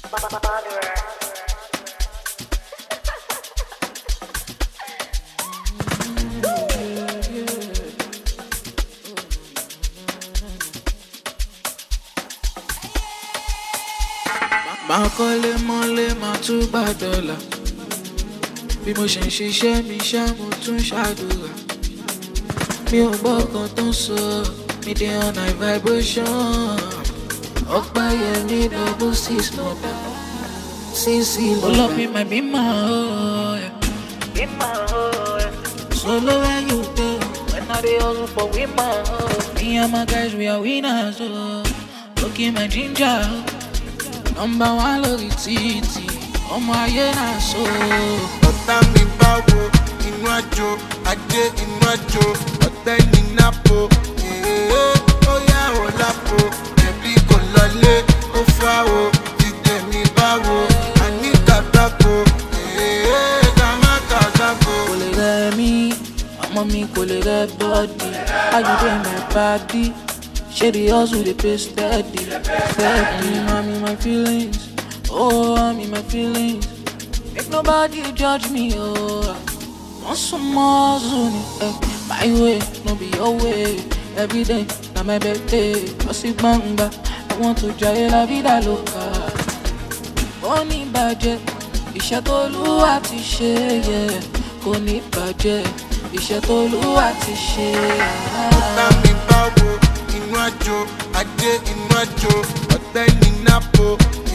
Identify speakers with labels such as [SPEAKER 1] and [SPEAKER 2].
[SPEAKER 1] Máa kọ́lé mọ́lé máa tún gbà dọ́là. Bí mo ṣe ń ṣiṣẹ́ mi ṣá mo tún ṣàdúrà. Mi ò gbọ́ kan tó ń sọ, mi dey on high vibration. Ọ̀pá yẹn ní double six mọ̀dà. Sísì lọ́dà. Pull up in my Beamer, oh yeah. Beamer, oh yeah. Solo when you go, when I dey hustle for women, oh. Me and my guys we are winners, oh. Look in my ginger, oh. Number one lórí títì, ọmọ ayé náà so.
[SPEAKER 2] Ọ̀tá mi báwo, inú àjò, ajé inú àjò, ọ̀tẹ́ ní nápò. Ó yá ò lápò, ẹbí kò lọlé, ó fà ó, dídé mi báwo, àní kàtàkó. Kàmákàtàkó.
[SPEAKER 1] Kò lè rẹ̀ mí, ọmọ mi kò lè rẹ̀ bọ́ọ̀dì, ayọ̀dé my body. Share the hustle, they pay steady. Steady, I'm in my feelings. Oh, I'm in my feelings. Make nobody judge me, oh. Want some more soon, my way, no be your way. Every day, na my birthday. Bossy banga, I want to try la vida loca. Boni budget, iṣẹ́ t'Olúwa ti ṣe, yeah. Kò ní bàjẹ́, iṣẹ́ t'Olúwa ti ṣe.
[SPEAKER 2] Ọ̀tá mi báwo, inú àjò, ajé inú àjò, ọ̀tẹ́ ní nápò.